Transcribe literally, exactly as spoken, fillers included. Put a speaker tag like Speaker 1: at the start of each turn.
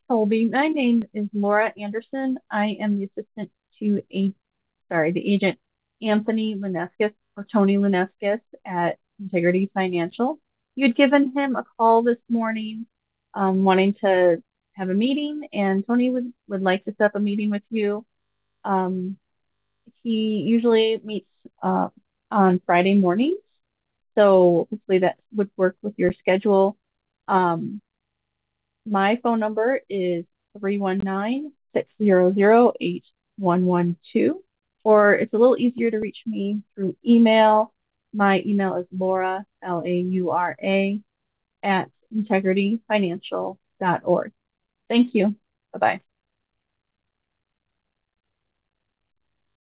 Speaker 1: Colby. My name is Laura Anderson. I am the assistant to a sorry, the agent Anthony Leneskis or Tony Leneskis at Integrity Financial. You had given him a call this morning, um, wanting to have a meeting, and Tony would, would like to set up a meeting with you. Um, he usually meets uh, on Friday mornings, so hopefully that would work with your schedule. Um, my phone number is three one nine, six zero zero, eight one one two, or it's a little easier to reach me through email. My email is Laura, L A U R A, at integrity financial dot org. Thank you. Bye bye.